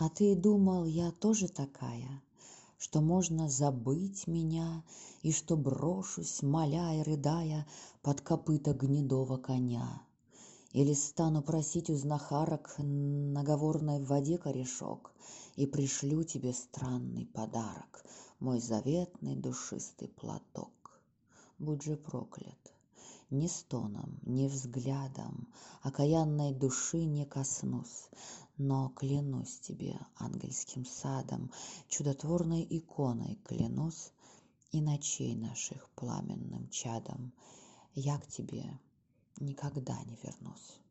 А ты думал, я тоже такая, что можно забыть меня, и что брошусь, моля и рыдая, под копыта гнедого коня? Или стану просить у знахарок наговорной в воде корешок и пришлю тебе странный подарок, мой заветный душистый платок? Будь же проклят! Ни стоном, ни взглядом окаянной души не коснусь, но клянусь тебе ангельским садом, чудотворной иконой клянусь и ночей наших пламенным чадом, я к тебе никогда не вернусь.